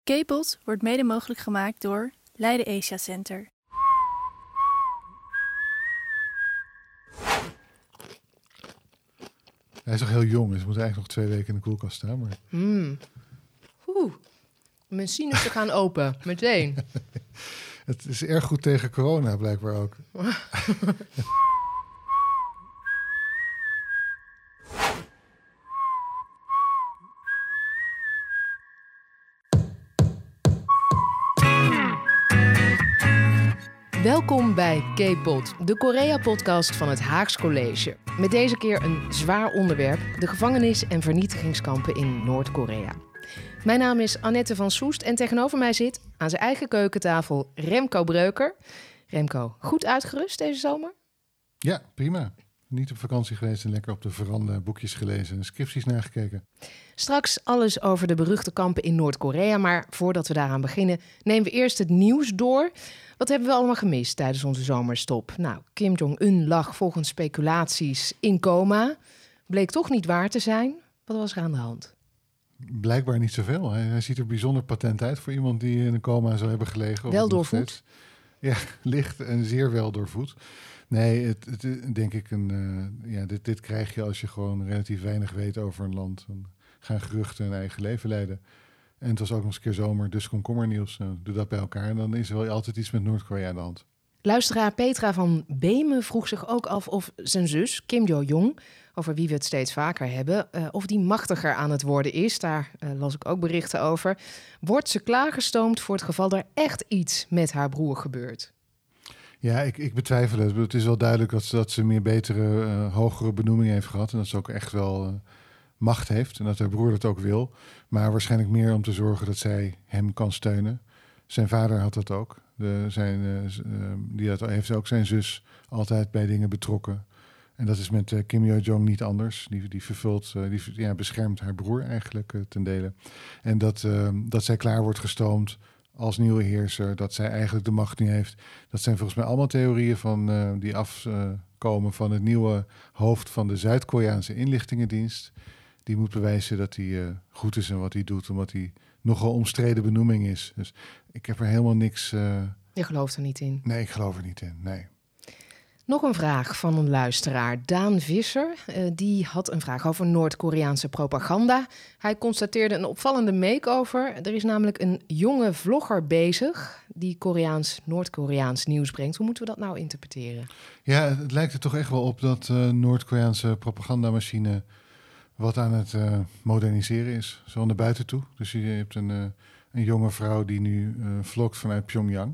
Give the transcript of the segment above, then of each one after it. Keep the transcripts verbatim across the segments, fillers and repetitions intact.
K-Pod wordt mede mogelijk gemaakt door Leiden Asia Center. Hij is nog heel jong, dus moet eigenlijk nog twee weken in de koelkast staan. Maar... Mm. Oeh, mijn sinussen gaan open, meteen. Het is erg goed tegen corona, blijkbaar ook. Welkom bij K-Pod, de Korea-podcast van het Haags College. Met deze keer een zwaar onderwerp, de gevangenis- en vernietigingskampen in Noord-Korea. Mijn naam is Annette van Soest en tegenover mij zit aan zijn eigen keukentafel Remco Breuker. Remco, goed uitgerust deze zomer? Ja, prima. Niet op vakantie geweest en lekker op de veranda boekjes gelezen en scripties nagekeken. Straks alles over de beruchte kampen in Noord-Korea, maar voordat we daaraan beginnen nemen we eerst het nieuws door. Wat hebben we allemaal gemist tijdens onze zomerstop? Nou, Kim Jong-un lag volgens speculaties in coma. Bleek toch niet waar te zijn. Wat was er aan de hand? Blijkbaar niet zoveel. Hij, hij ziet er bijzonder patent uit voor iemand die in een coma zou hebben gelegen. Wel doorvoed? Ja, licht en zeer wel doorvoed. Nee, het, het denk ik een. Uh, ja, dit, dit krijg je als je gewoon relatief weinig weet over een land. Dan gaan geruchten een eigen leven leiden. En het was ook nog eens een keer zomer, dus komkommernieuws. Nou, doe dat bij elkaar en dan is er wel altijd iets met Noord-Korea aan de hand. Luisteraar Petra van Beemen vroeg zich ook af of zijn zus, Kim Jo-jong, over wie we het steeds vaker hebben, uh, of die machtiger aan het worden is. Daar uh, las ik ook berichten over. Wordt ze klaargestoomd voor het geval er echt iets met haar broer gebeurt? Ja, ik, ik betwijfel het. Het is wel duidelijk dat ze, dat ze meer betere, uh, hogere benoemingen heeft gehad. En dat ze ook echt wel uh, macht heeft. En dat haar broer dat ook wil. Maar waarschijnlijk meer om te zorgen dat zij hem kan steunen. Zijn vader had dat ook. De, zijn, uh, uh, die had, heeft ook zijn zus altijd bij dingen betrokken. En dat is met uh, Kim Yo-jong niet anders. Die, die vervult, uh, die ja, beschermt haar broer eigenlijk uh, ten dele. En dat, uh, dat zij klaar wordt gestoomd als nieuwe heerser, dat zij eigenlijk de macht nu heeft. Dat zijn volgens mij allemaal theorieën van, uh, die afkomen uh, van het nieuwe hoofd van de Zuid-Koreaanse inlichtingendienst. Die moet bewijzen dat hij uh, goed is in wat hij doet, omdat hij nogal omstreden benoeming is. Dus ik heb er helemaal niks... Uh... Je gelooft er niet in? Nee, ik geloof er niet in, nee. Nog een vraag van een luisteraar, Daan Visser. Uh, die had een vraag over Noord-Koreaanse propaganda. Hij constateerde een opvallende make-over. Er is namelijk een jonge vlogger bezig die Koreaans, Noord-Koreaans nieuws brengt. Hoe moeten we dat nou interpreteren? Ja, het lijkt er toch echt wel op dat uh, Noord-Koreaanse propagandamachine wat aan het uh, moderniseren is. Zo naar buiten toe. Dus je hebt een, uh, een jonge vrouw die nu uh, vlogt vanuit Pyongyang.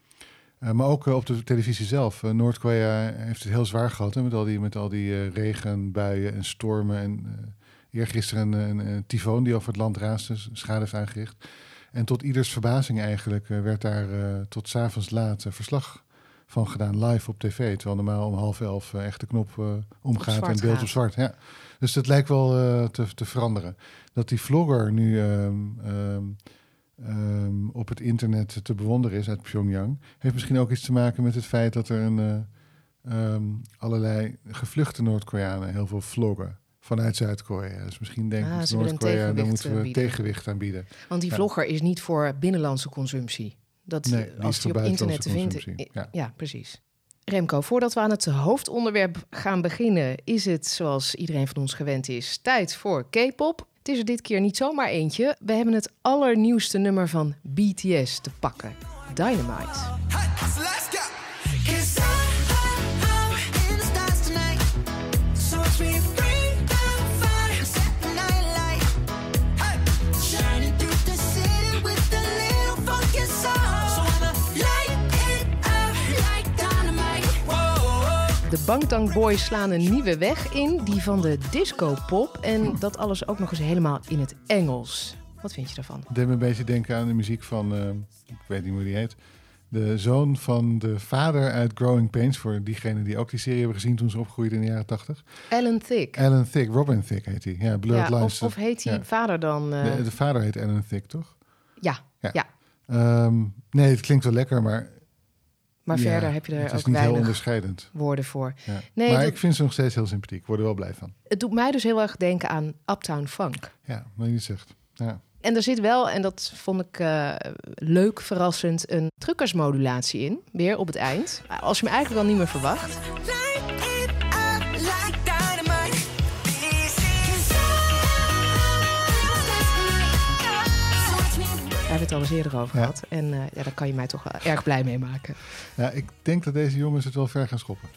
Uh, maar ook uh, op de televisie zelf. Uh, Noord-Korea heeft het heel zwaar gehad hè, met al die, met al die uh, regenbuien en stormen. En uh, eergisteren een, een, een tyfoon die over het land raasde, schade heeft aangericht. En tot ieders verbazing eigenlijk uh, werd daar uh, tot 's avonds laat uh, verslag van gedaan, live op tv. Terwijl normaal om half elf uh, echt de knop uh, omgaat en beeld gaat. Op zwart. Ja. Dus dat lijkt wel uh, te, te veranderen. Dat die vlogger nu... Um, um, Um, op het internet te bewonderen is uit Pyongyang, heeft misschien ook iets te maken met het feit dat er een, uh, um, allerlei gevluchte Noord-Koreanen heel veel vloggen vanuit Zuid-Korea. Dus misschien denkt ah, Noord-Korea, daar moeten we bieden. tegenwicht aan bieden. Want die ja. vlogger is niet voor binnenlandse consumptie. Dat, nee, die als die op internet te vinden... Ja. ja, precies. Remco, voordat we aan het hoofdonderwerp gaan beginnen, is het, zoals iedereen van ons gewend is, tijd voor K-pop. Het is er dit keer niet zomaar eentje. We hebben het allernieuwste nummer van B T S te pakken. Dynamite. De Bangtan Boys slaan een nieuwe weg in, die van de disco-pop. En dat alles ook nog eens helemaal in het Engels. Wat vind je daarvan? Het deed me een beetje denken aan de muziek van, uh, ik weet niet hoe die heet, de zoon van de vader uit Growing Pains, voor diegenen die ook die serie hebben gezien toen ze opgroeiden in de jaren tachtig. Alan Thicke. Alan Thicke, Robin Thicke heet hij. Ja, Blurred ja, Lines. Of, of heet die ja. vader dan... Uh... De, de vader heet Alan Thicke, toch? Ja, ja. ja. Um, nee, het klinkt wel lekker, maar... Maar ja, verder heb je er ook het is niet weinig heel onderscheidend. woorden voor. Ja. Nee, maar dat... ik vind ze nog steeds heel sympathiek. Ik word er wel blij van. Het doet mij dus heel erg denken aan Uptown Funk. Ja, wat je niet zegt. Ja. En er zit wel, en dat vond ik uh, leuk, verrassend, een drukkersmodulatie in. Weer op het eind. Als je me eigenlijk al niet meer verwacht. Daar hebben we het al eens eerder over gehad. Ja. En uh, ja, daar kan je mij toch wel erg blij mee maken. Ja, ik denk dat deze jongens het wel ver gaan schoppen.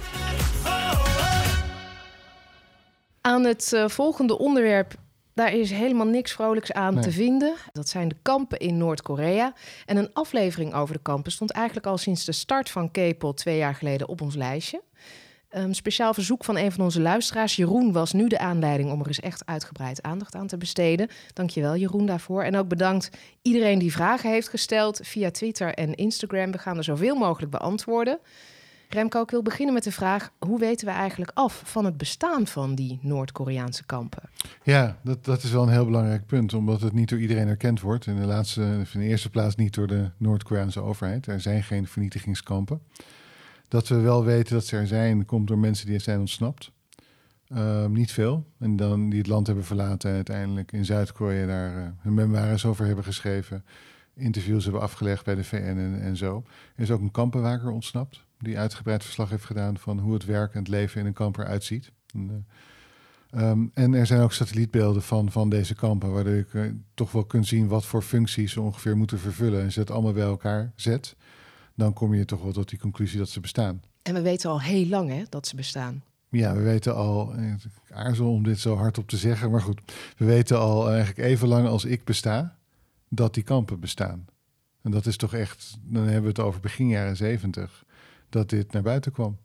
Aan het uh, volgende onderwerp, daar is helemaal niks vrolijks aan nee. te vinden. Dat zijn de kampen in Noord-Korea. En een aflevering over de kampen stond eigenlijk al sinds de start van K-Pod twee jaar geleden op ons lijstje. Een speciaal verzoek van een van onze luisteraars, Jeroen, was nu de aanleiding om er eens echt uitgebreid aandacht aan te besteden. Dankjewel, Jeroen, daarvoor. En ook bedankt iedereen die vragen heeft gesteld via Twitter en Instagram. We gaan er zoveel mogelijk beantwoorden. Remco, ik wil beginnen met de vraag, hoe weten we eigenlijk af van het bestaan van die Noord-Koreaanse kampen? Ja, dat, dat is wel een heel belangrijk punt, omdat het niet door iedereen erkend wordt. In de, laatste, in de eerste plaats niet door de Noord-Koreaanse overheid. Er zijn geen vernietigingskampen. Dat we wel weten dat ze er zijn, komt door mensen die zijn ontsnapt. Uh, niet veel. En dan die het land hebben verlaten en uiteindelijk in Zuid-Korea daar uh, hun memoires over hebben geschreven. Interviews hebben afgelegd bij de V N en, en zo. Er is ook een kampenwaker ontsnapt, die uitgebreid verslag heeft gedaan van hoe het werk en het leven in een kamp eruit ziet. En, uh, um, en er zijn ook satellietbeelden van, van deze kampen, waardoor je uh, toch wel kunt zien wat voor functies ze ongeveer moeten vervullen. En als je dat allemaal bij elkaar zet, dan kom je toch wel tot die conclusie dat ze bestaan. En we weten al heel lang, hè, dat ze bestaan. Ja, we weten al, ik aarzel om dit zo hardop te zeggen, maar goed. We weten al eigenlijk even lang als ik besta, dat die kampen bestaan. En dat is toch echt, dan hebben we het over begin jaren zeventig, dat dit naar buiten kwam.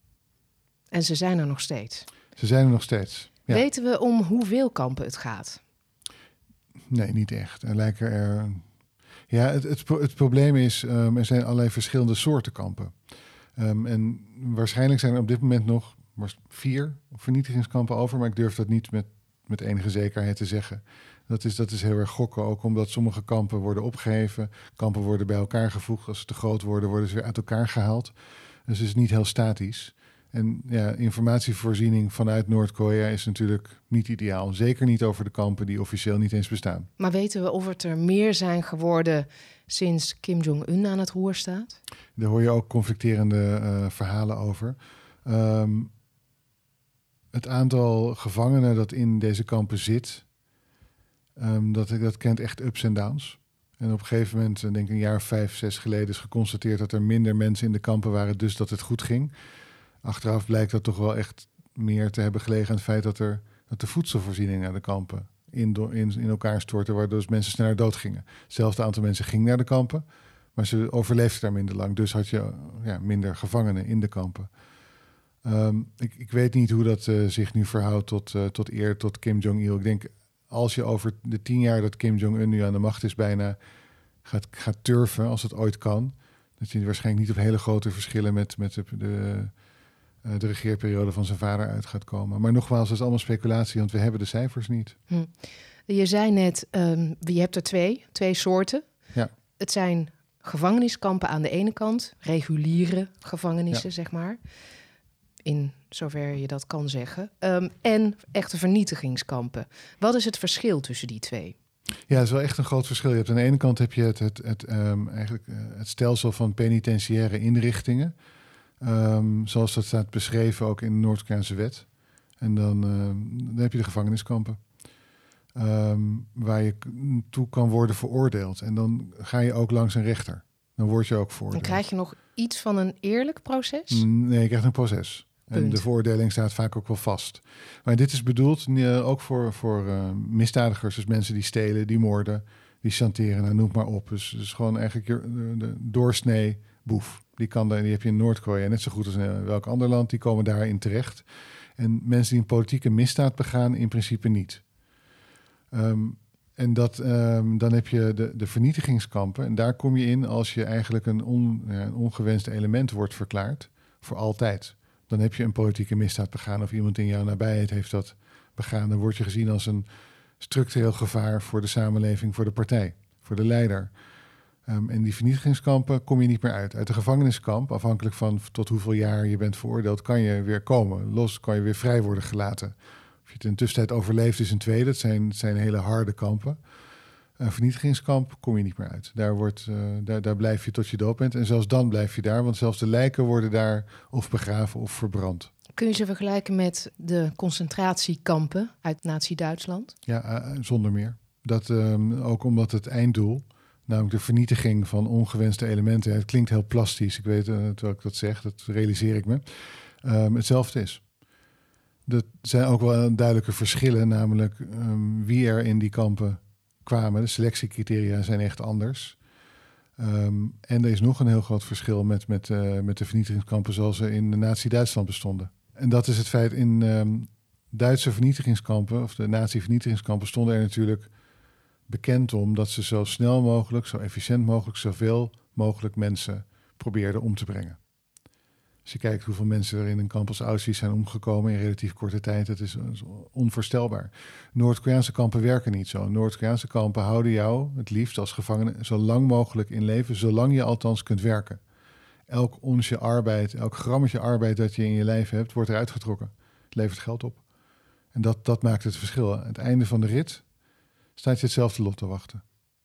En ze zijn er nog steeds? Ze zijn er nog steeds, ja. Weten we om hoeveel kampen het gaat? Nee, niet echt. Er lijken er... Ja, het, het, het probleem is, um, er zijn allerlei verschillende soorten kampen. Um, en waarschijnlijk zijn er op dit moment nog vier vernietigingskampen over, maar ik durf dat niet met, met enige zekerheid te zeggen. Dat is, dat is heel erg gokken, ook omdat sommige kampen worden opgeheven. Kampen worden bij elkaar gevoegd. Als ze te groot worden, worden ze weer uit elkaar gehaald. Dus het is niet heel statisch. En ja, informatievoorziening vanuit Noord-Korea is natuurlijk niet ideaal. Zeker niet over de kampen die officieel niet eens bestaan. Maar weten we of het er meer zijn geworden sinds Kim Jong-un aan het roer staat? Daar hoor je ook conflicterende uh, verhalen over. Um, het aantal gevangenen dat in deze kampen zit, um, dat, dat kent echt ups en downs. En op een gegeven moment, denk ik een jaar of vijf, zes geleden, is geconstateerd dat er minder mensen in de kampen waren, dus dat het goed ging. Achteraf blijkt dat toch wel echt meer te hebben gelegen aan het feit dat, er, dat de voedselvoorziening naar de kampen in, in, in elkaar stortte, waardoor dus mensen sneller dood gingen. Hetzelfde aantal mensen ging naar de kampen, maar ze overleefden daar minder lang. Dus had je ja, minder gevangenen in de kampen. Um, ik, ik weet niet hoe dat uh, zich nu verhoudt tot, uh, tot eer, tot Kim Jong-il. Ik denk, als je over de tien jaar dat Kim Jong-un nu aan de macht is bijna gaat, gaat turven, als het ooit kan, dat je waarschijnlijk niet op hele grote verschillen met, met de... de de regeerperiode van zijn vader uit gaat komen. Maar nogmaals, dat is allemaal speculatie, want we hebben de cijfers niet. Hm. Je zei net, um, je hebt er twee, twee soorten. Ja. Het zijn gevangeniskampen aan de ene kant, reguliere gevangenissen, ja. zeg maar. In zover je dat kan zeggen. Um, en echte vernietigingskampen. Wat is het verschil tussen die twee? Ja, het is wel echt een groot verschil. Je hebt aan de ene kant heb je het, het, het, um, eigenlijk, uh, het stelsel van penitentiaire inrichtingen. Um, zoals dat staat beschreven ook in de Noord-Koreaanse wet. En dan, uh, dan heb je de gevangeniskampen. Um, waar je toe kan worden veroordeeld. En dan ga je ook langs een rechter. Dan word je ook veroordeeld. Dan krijg je nog iets van een eerlijk proces? Nee, je krijgt een proces. Punt. En de veroordeling staat vaak ook wel vast. Maar dit is bedoeld uh, ook voor, voor uh, misdadigers. Dus mensen die stelen, die moorden, die chanteren, nou, noem maar op. Dus, dus gewoon eigenlijk de, de doorsnee boef. Die, kan daar, die heb je in Noord-Korea net zo goed als in welk ander land. Die komen daarin terecht. En mensen die een politieke misdaad begaan, in principe niet. Um, en dat, um, dan heb je de, de vernietigingskampen. En daar kom je in als je eigenlijk een, on, ja, een ongewenst element wordt verklaard. Voor altijd. Dan heb je een politieke misdaad begaan of iemand in jouw nabijheid heeft dat begaan. Dan word je gezien als een structureel gevaar voor de samenleving, voor de partij, voor de leider. Um, en die vernietigingskampen kom je niet meer uit. Uit de gevangeniskamp, afhankelijk van tot hoeveel jaar je bent veroordeeld, kan je weer komen. Los kan je weer vrij worden gelaten. Of je het in de tussentijd overleeft is een tweede. Dat zijn, dat zijn hele harde kampen. Een vernietigingskamp kom je niet meer uit. Daar, wordt, uh, daar, daar blijf je tot je dood bent. En zelfs dan blijf je daar, want zelfs de lijken worden daar of begraven of verbrand. Kun je ze vergelijken met de concentratiekampen uit Nazi-Duitsland? Ja, uh, zonder meer. Dat, um, ook omdat het einddoel, namelijk de vernietiging van ongewenste elementen, het klinkt heel plastisch, ik weet uh, terwijl ik dat zeg, dat realiseer ik me, um, hetzelfde is. Er zijn ook wel duidelijke verschillen, namelijk um, wie er in die kampen kwamen. De selectiecriteria zijn echt anders. Um, en er is nog een heel groot verschil met, met, uh, met de vernietigingskampen zoals ze in Nazi-Duitsland bestonden. En dat is het feit, in um, Duitse vernietigingskampen, of de nazi-vernietigingskampen, stonden er natuurlijk bekend om dat ze zo snel mogelijk, zo efficiënt mogelijk, zoveel mogelijk mensen probeerden om te brengen. Als je kijkt hoeveel mensen er in een kamp als Auschwitz zijn omgekomen in relatief korte tijd, dat is onvoorstelbaar. Noord-Koreaanse kampen werken niet zo. Noord-Koreaanse kampen houden jou het liefst als gevangene zo lang mogelijk in leven, zolang je althans kunt werken. Elk onsje arbeid, elk grammetje arbeid dat je in je lijf hebt, wordt eruit getrokken. Het levert geld op. En dat, dat maakt het verschil. Aan het einde van de rit staat je hetzelfde lot te wachten.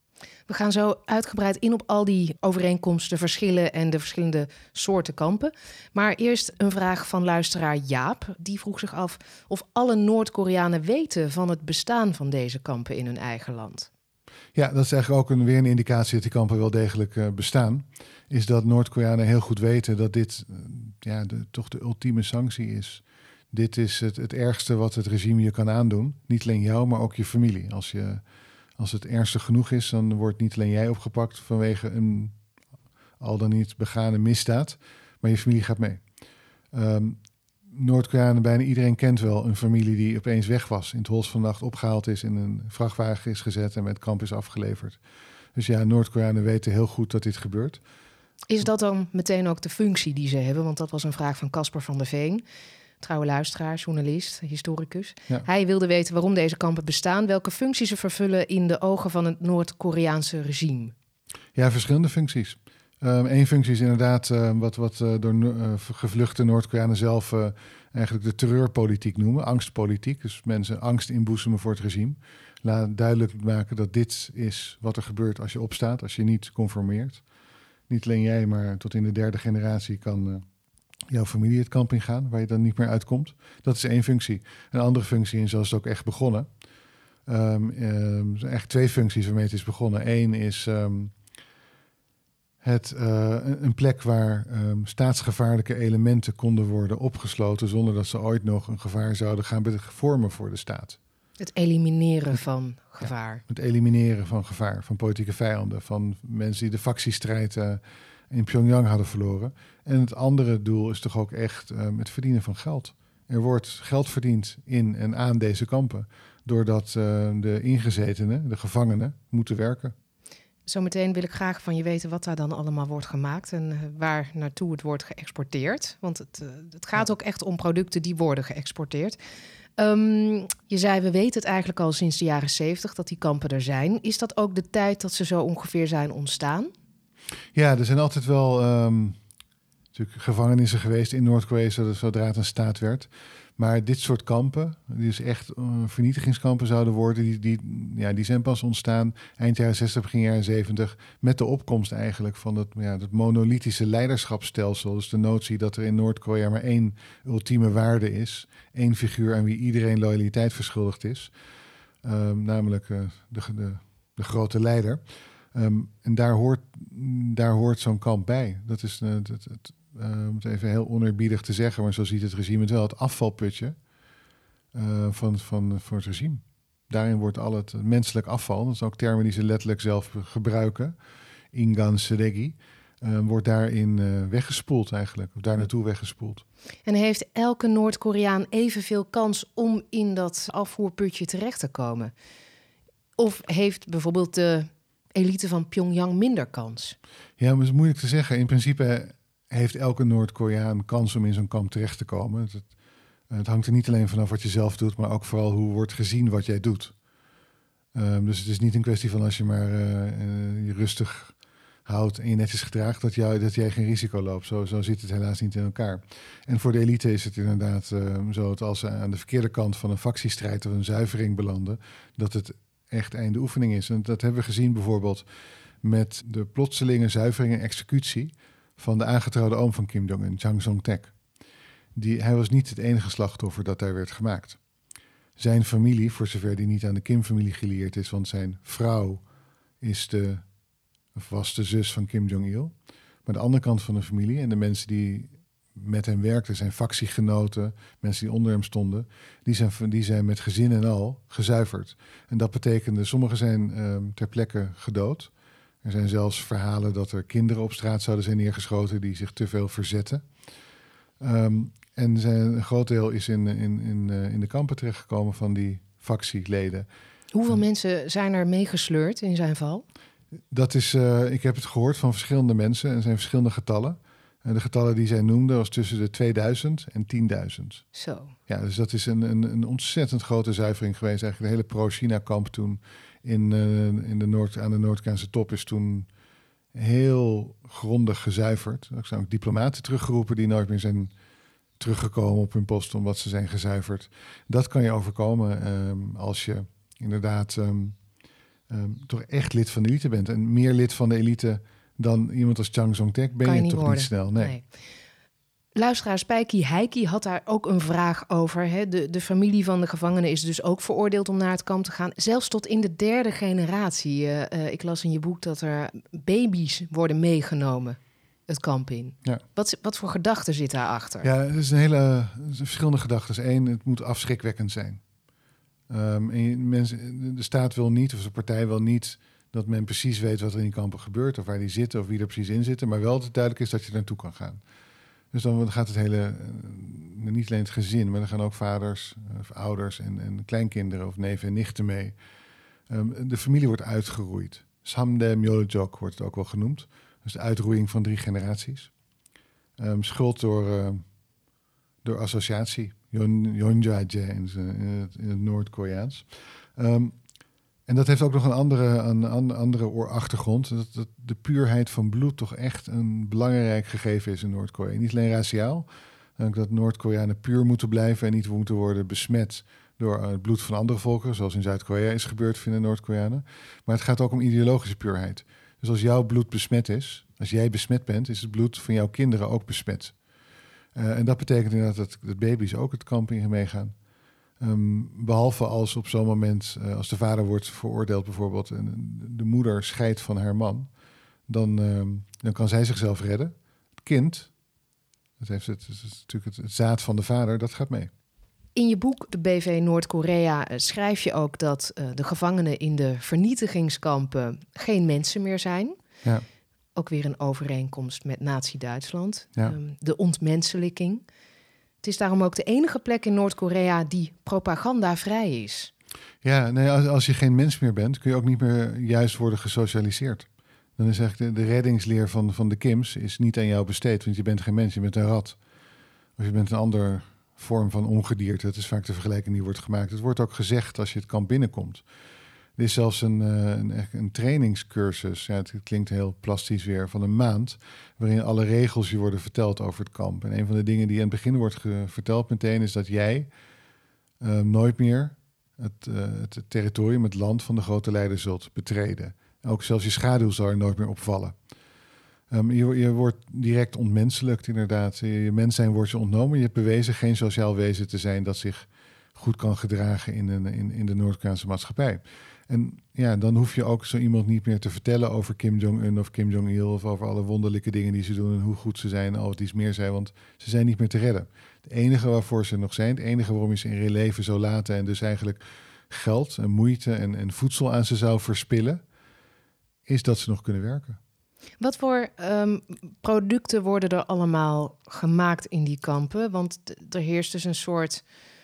We gaan zo uitgebreid in op al die overeenkomsten, verschillen en de verschillende soorten kampen. Maar eerst een vraag van luisteraar Jaap. Die vroeg zich af of alle Noord-Koreanen weten van het bestaan van deze kampen in hun eigen land. Ja, dat is eigenlijk ook een, weer een indicatie dat die kampen wel degelijk uh, bestaan. Is dat Noord-Koreanen heel goed weten dat dit uh, ja, de, toch de ultieme sanctie is. Dit is het, het ergste wat het regime je kan aandoen. Niet alleen jou, maar ook je familie. Als je... Als het ernstig genoeg is, dan wordt niet alleen jij opgepakt vanwege een al dan niet begane misdaad, maar je familie gaat mee. Um, Noord-Koreanen, bijna iedereen kent wel een familie die opeens weg was, in het hols van de nacht opgehaald is, in een vrachtwagen is gezet en met het kamp is afgeleverd. Dus ja, Noord-Koreanen weten heel goed dat dit gebeurt. Is dat dan meteen ook de functie die ze hebben? Want dat was een vraag van Casper van der Veen. Trouwe luisteraar, journalist, historicus. Ja. Hij wilde weten waarom deze kampen bestaan, welke functies ze vervullen in de ogen van het Noord-Koreaanse regime. Ja, verschillende functies. Eén um, functie is inderdaad uh, wat, wat uh, door uh, gevluchte Noord-Koreanen zelf uh, eigenlijk de terreurpolitiek noemen, angstpolitiek. Dus mensen angst inboezemen voor het regime. Laat duidelijk maken dat dit is wat er gebeurt als je opstaat, als je niet conformeert. Niet alleen jij, maar tot in de derde generatie kan Uh, jouw familie het kamp ingaan, waar je dan niet meer uitkomt. Dat is één functie. Een andere functie, en zo is het ook echt begonnen. Um, um, er zijn echt twee functies waarmee het is begonnen. Eén is um, het, uh, een plek waar um, staatsgevaarlijke elementen konden worden opgesloten zonder dat ze ooit nog een gevaar zouden gaan vormen voor de staat. Het elimineren van gevaar. Ja, het elimineren van gevaar, van politieke vijanden, van mensen die de factiestrijd uh, in Pyongyang hadden verloren. En het andere doel is toch ook echt um, het verdienen van geld. Er wordt geld verdiend in en aan deze kampen, doordat uh, de ingezetenen, de gevangenen, moeten werken. Zometeen wil ik graag van je weten wat daar dan allemaal wordt gemaakt en uh, waar naartoe het wordt geëxporteerd. Want het, uh, het gaat ja. ook echt om producten die worden geëxporteerd. Um, je zei, we weten het eigenlijk al sinds de jaren zeventig dat die kampen er zijn. Is dat ook de tijd dat ze zo ongeveer zijn ontstaan? Ja, er zijn altijd wel um, natuurlijk gevangenissen geweest in Noord-Korea zodra het een staat werd. Maar dit soort kampen, die dus echt uh, vernietigingskampen zouden worden, die, die, ja, die zijn pas ontstaan eind jaren zestig, begin jaren zeventig, met de opkomst eigenlijk van het, ja, het monolithische leiderschapsstelsel. Dus de notie dat er in Noord-Korea maar één ultieme waarde is, één figuur aan wie iedereen loyaliteit verschuldigd is, um, namelijk uh, de, de, de grote leider. Um, en daar hoort, daar hoort zo'n kamp bij. Dat is uh, het, het, uh, om het even heel oneerbiedig te zeggen, maar zo ziet het regime het wel, het afvalputje uh, van, van, voor het regime. Daarin wordt al het menselijk afval, dat zijn ook termen die ze letterlijk zelf gebruiken, ingan seregi, uh, wordt daarin uh, weggespoeld eigenlijk, of daar naartoe weggespoeld. En heeft elke Noord-Koreaan evenveel kans om in dat afvoerputje terecht te komen? Of heeft bijvoorbeeld de elite van Pyongyang minder kans? Ja, maar het is moeilijk te zeggen. In principe heeft elke Noord-Koreaan kans om in zo'n kamp terecht te komen. Het, het hangt er niet alleen vanaf wat je zelf doet, maar ook vooral hoe wordt gezien wat jij doet. Um, dus het is niet een kwestie van als je maar uh, uh, je rustig houdt en je netjes gedraagt, dat, jou, dat jij geen risico loopt. Zo, zo zit het helaas niet in elkaar. En voor de elite is het inderdaad uh, zo dat als ze aan de verkeerde kant van een factiestrijd of een zuivering belanden, dat het echt einde oefening is. En dat hebben we gezien bijvoorbeeld met de plotselinge zuivering en executie van de aangetrouwde oom van Kim Jong-un, Chang Song-taek. Die, hij was niet het enige slachtoffer dat daar werd gemaakt. Zijn familie, voor zover die niet aan de Kim-familie gelieerd is, want zijn vrouw is de, of was de zus van Kim Jong-il. Maar de andere kant van de familie en de mensen die met hem werkten, zijn factiegenoten, mensen die onder hem stonden, die zijn, die zijn met gezin en al gezuiverd. En dat betekende, sommigen zijn um, ter plekke gedood. Er zijn zelfs verhalen dat er kinderen op straat zouden zijn neergeschoten die zich te veel verzetten. Um, en zijn, een groot deel is in, in, in, uh, in de kampen terechtgekomen van die factieleden. Hoeveel um, mensen zijn er meegesleurd in zijn val? Dat is, uh, ik heb het gehoord van verschillende mensen en er zijn verschillende getallen. En de getallen die zij noemden was tussen de tweeduizend en tienduizend. Zo. Ja, dus dat is een, een, een ontzettend grote zuivering geweest. Eigenlijk de hele pro-China-kamp toen in, uh, in de Noord, aan de Noord-Koreaanse top is toen heel grondig gezuiverd. Er zijn ook diplomaten teruggeroepen die nooit meer zijn teruggekomen op hun post omdat ze zijn gezuiverd. Dat kan je overkomen um, als je inderdaad um, um, toch echt lid van de elite bent. En meer lid van de elite dan iemand als Chang Song-taek ben je, je niet toch worden. niet snel. Nee. nee. Luisteraar Spijkie Heiki had daar ook een vraag over. Hè? De, de familie van de gevangenen is dus ook veroordeeld om naar het kamp te gaan. Zelfs tot in de derde generatie. Uh, uh, ik las in je boek dat er baby's worden meegenomen het kamp in. Ja. Wat, wat voor gedachten zit daarachter? Ja, het is een hele verschillende gedachten. Eén, het moet afschrikwekkend zijn. Um, en je, mensen, de staat wil niet, of de partij wil niet dat men precies weet wat er in die kampen gebeurt, of waar die zitten, of wie er precies in zitten, maar wel dat het duidelijk is dat je naartoe kan gaan. Dus dan gaat het hele, uh, niet alleen het gezin, maar dan gaan ook vaders, of ouders en, en kleinkinderen of neven en nichten mee. Um, de familie wordt uitgeroeid. Samde Myoljok wordt het ook wel genoemd. Dus de uitroeiing van drie generaties. Um, schuld door, uh, door associatie. Yonjaje in, in het, in het Noord-Koreaans. Um, en dat heeft ook nog een andere, een andere achtergrond. Dat, dat de puurheid van bloed toch echt een belangrijk gegeven is in Noord-Korea. Niet alleen raciaal. Dat Noord-Koreanen puur moeten blijven en niet moeten worden besmet door het bloed van andere volken. Zoals in Zuid-Korea is gebeurd, vinden Noord-Koreanen. Maar het gaat ook om ideologische puurheid. Dus als jouw bloed besmet is, als jij besmet bent, is het bloed van jouw kinderen ook besmet. Uh, en dat betekent inderdaad dat, dat baby's ook het kamp in meegaan. Um, behalve als op zo'n moment, uh, als de vader wordt veroordeeld bijvoorbeeld, en de moeder scheidt van haar man, dan, um, dan kan zij zichzelf redden. Het kind, dat heeft het, het is natuurlijk het, het zaad van de vader, dat gaat mee. In je boek De B V Noord-Korea schrijf je ook dat uh, de gevangenen in de vernietigingskampen geen mensen meer zijn. Ja. Ook weer een overeenkomst met Nazi-Duitsland. Ja. Um, de ontmenselijking. Het is daarom ook de enige plek in Noord-Korea die propagandavrij is. Ja, nee, als, als je geen mens meer bent, kun je ook niet meer juist worden gesocialiseerd. Dan is eigenlijk de, de reddingsleer van, van de Kims is niet aan jou besteed, want je bent geen mens, je bent een rat. Of je bent een ander vorm van ongedierte. Dat is vaak de vergelijking die wordt gemaakt. Het wordt ook gezegd als je het kamp binnenkomt. Er is zelfs een, een, een trainingscursus, ja, het klinkt heel plastisch weer, van een maand, waarin alle regels je worden verteld over het kamp. En een van de dingen die aan het begin wordt ge- verteld meteen is dat jij uh, nooit meer het, uh, het territorium, het land van de grote leider zult betreden. Ook zelfs je schaduw zal er nooit meer opvallen. Um, je, je wordt direct ontmenselijkt inderdaad. Je, je mens zijn wordt je ontnomen. Je hebt bewezen geen sociaal wezen te zijn dat zich goed kan gedragen in, een, in, in de Noord-Koreaanse maatschappij. En ja, dan hoef je ook zo iemand niet meer te vertellen over Kim Jong-un of Kim Jong-il of over alle wonderlijke dingen die ze doen en hoe goed ze zijn en al wat iets meer zijn, want ze zijn niet meer te redden. Het enige waarvoor ze nog zijn, het enige waarom je ze in leven zou laten en dus eigenlijk geld en moeite en, en voedsel aan ze zou verspillen, is dat ze nog kunnen werken. Wat voor um, producten worden er allemaal gemaakt in die kampen? Want d- er heerst dus een soort,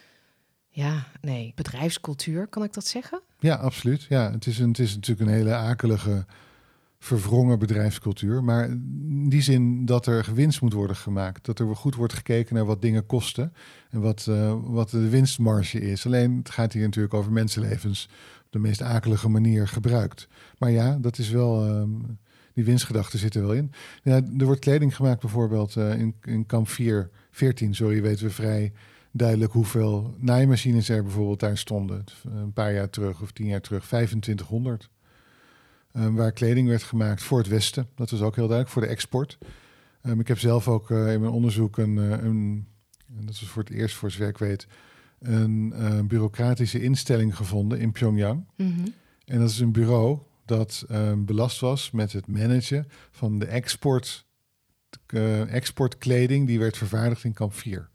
ja, nee, bedrijfscultuur, kan ik dat zeggen? Ja, absoluut. Ja, het is, een, het is natuurlijk een hele akelige, verwrongen bedrijfscultuur. Maar in die zin dat er winst moet worden gemaakt. Dat er goed wordt gekeken naar wat dingen kosten en wat, uh, wat de winstmarge is. Alleen, het gaat hier natuurlijk over mensenlevens op de meest akelige manier gebruikt. Maar ja, dat is wel, um, die winstgedachte zit er wel in. Ja, er wordt kleding gemaakt bijvoorbeeld uh, in, in kamp vier, veertien, sorry, weten we vrij duidelijk hoeveel naaimachines er bijvoorbeeld daar stonden. Een paar jaar terug of tien jaar terug, vijfentwintighonderd. Um, waar kleding werd gemaakt voor het Westen. Dat was ook heel duidelijk, voor de export. Um, ik heb zelf ook uh, in mijn onderzoek een, uh, een, en dat is voor het eerst voor zover ik weet, een uh, bureaucratische instelling gevonden in Pyongyang. Mm-hmm. En dat is een bureau dat um, belast was met het managen van de export, uh, exportkleding die werd vervaardigd in kamp vier.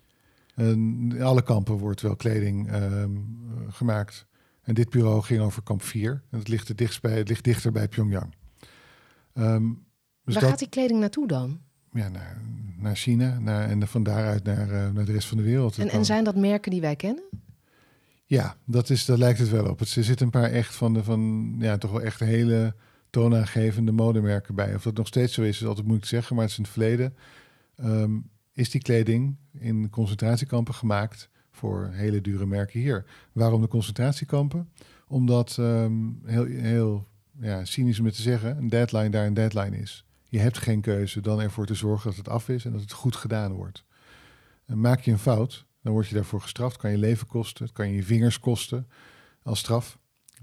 En in alle kampen wordt wel kleding um, gemaakt. En dit bureau ging over kamp vier. En het ligt, er dichtst bij, het ligt dichter bij Pyongyang. Um, dus Waar dat, gaat die kleding naartoe dan? Ja, naar, naar China naar, en van daaruit naar, uh, naar de rest van de wereld. En, en zijn dat merken die wij kennen? Ja, dat, is, dat lijkt het wel op. Het, er zitten een paar echt van de van ja, toch wel echt hele toonaangevende modemerken bij. Of dat nog steeds zo is, is altijd moeilijk te zeggen, maar het is in het verleden. Um, is die kleding in concentratiekampen gemaakt voor hele dure merken hier. Waarom de concentratiekampen? Omdat, um, heel, heel ja, cynisch om het te zeggen, een deadline daar een deadline is. Je hebt geen keuze dan ervoor te zorgen dat het af is en dat het goed gedaan wordt. En maak je een fout, dan word je daarvoor gestraft. Kan je leven kosten, het kan je je vingers kosten als straf.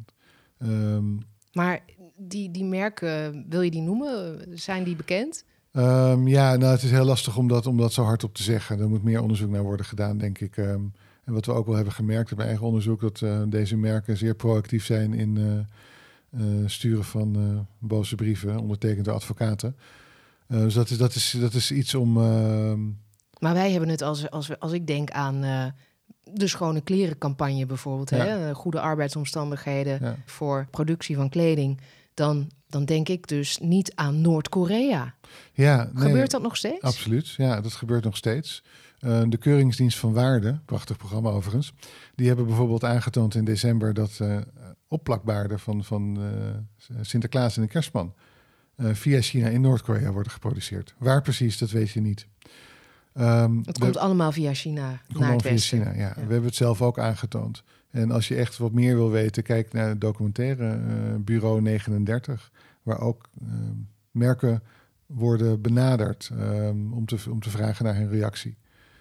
Um, maar die, die merken, wil je die noemen? Zijn die bekend? Um, ja, nou, het is heel lastig om dat, om dat zo hardop te zeggen. Er moet meer onderzoek naar worden gedaan, denk ik. Um, en wat we ook wel hebben gemerkt in mijn eigen onderzoek, dat uh, deze merken zeer proactief zijn in uh, uh, sturen van uh, boze brieven, ondertekend door advocaten. Uh, dus dat is, dat, is, dat is iets om... Uh, maar wij hebben het, als, als, als ik denk aan uh, de schone klerencampagne bijvoorbeeld, ja. hè? Goede arbeidsomstandigheden ja. voor productie van kleding, dan... dan denk ik dus niet aan Noord-Korea. Ja, nee, gebeurt dat nog steeds? Absoluut, ja, dat gebeurt nog steeds. Uh, de Keuringsdienst van Waarde, prachtig programma overigens, die hebben bijvoorbeeld aangetoond in december dat uh, opplakbaarden van, van uh, Sinterklaas en de Kerstman uh, via China in Noord-Korea worden geproduceerd. Waar precies, dat weet je niet. Um, het komt we, allemaal via China het naar het via westen. China, ja. ja. We hebben het zelf ook aangetoond. En als je echt wat meer wil weten, kijk naar het documentaire uh, Bureau negenendertig, waar ook uh, merken worden benaderd um, om, te, om te vragen naar hun reactie.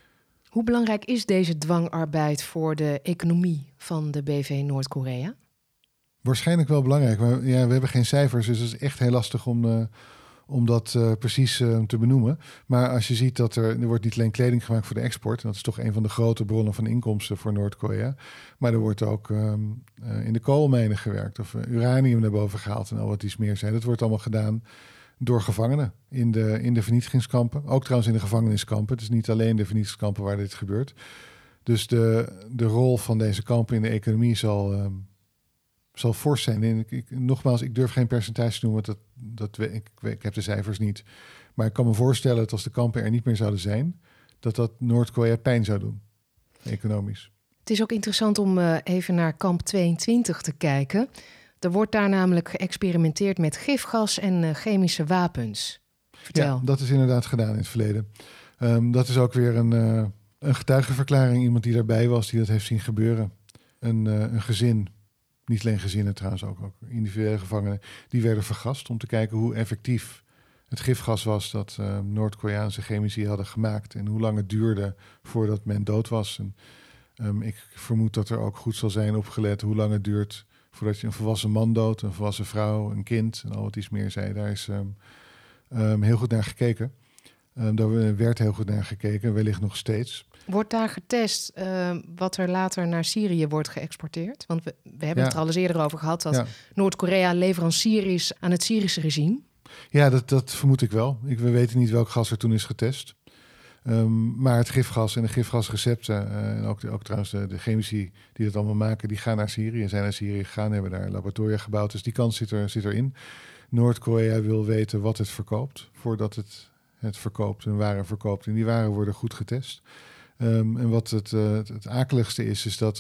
Hoe belangrijk is deze dwangarbeid voor de economie van de B V Noord-Korea? Waarschijnlijk wel belangrijk. Maar ja, we hebben geen cijfers, dus het is echt heel lastig om, uh, om dat uh, precies uh, te benoemen. Maar als je ziet dat er, er wordt niet alleen kleding gemaakt voor de export, en dat is toch een van de grote bronnen van inkomsten voor Noord-Korea, maar er wordt ook um, uh, in de koolmijnen gewerkt of uh, uranium naar boven gehaald en al wat iets meer zijn. Dat wordt allemaal gedaan door gevangenen in de, in de vernietigingskampen. Ook trouwens in de gevangeniskampen. Het is niet alleen de vernietigingskampen waar dit gebeurt. Dus de, de rol van deze kampen in de economie zal, um, zal fors zijn. En ik, ik, nogmaals, ik durf geen percentage te noemen. Dat, dat, ik, ik heb de cijfers niet. Maar ik kan me voorstellen dat als de kampen er niet meer zouden zijn, dat dat Noord-Korea pijn zou doen, economisch. Het is ook interessant om uh, even naar kamp tweeëntwintig te kijken. Er wordt daar namelijk geëxperimenteerd met gifgas en uh, chemische wapens. Vertel. Ja, dat is inderdaad gedaan in het verleden. Um, dat is ook weer een, uh, een getuigenverklaring. Iemand die daarbij was, die dat heeft zien gebeuren. Een, uh, een gezin, niet alleen gezinnen trouwens, ook, ook individuele gevangenen, die werden vergast om te kijken hoe effectief het gifgas was dat uh, Noord-Koreaanse chemici hadden gemaakt en hoe lang het duurde voordat men dood was. En, um, ik vermoed dat er ook goed zal zijn opgelet hoe lang het duurt voordat je een volwassen man doodt, een volwassen vrouw, een kind en al wat iets meer zei. Daar is um, um, heel goed naar gekeken. Um, daar werd heel goed naar gekeken, wellicht nog steeds. Wordt daar getest uh, wat er later naar Syrië wordt geëxporteerd? Want we, we hebben ja. het er al eens eerder over gehad dat ja. Noord-Korea leverancier is aan het Syrische regime. Ja, dat, dat vermoed ik wel. Ik, we weten niet welk gas er toen is getest. Um, maar het gifgas en de gifgasrecepten, uh, en ook, ook trouwens de, de chemici die dat allemaal maken, die gaan naar Syrië, zijn naar Syrië gegaan, hebben daar laboratoria gebouwd. Dus die kans zit, er, zit erin. Noord-Korea wil weten wat het verkoopt, voordat het het verkoopt, hun waren verkoopt. En die waren worden goed getest. Um, en wat het, uh, het, het akeligste is, is dat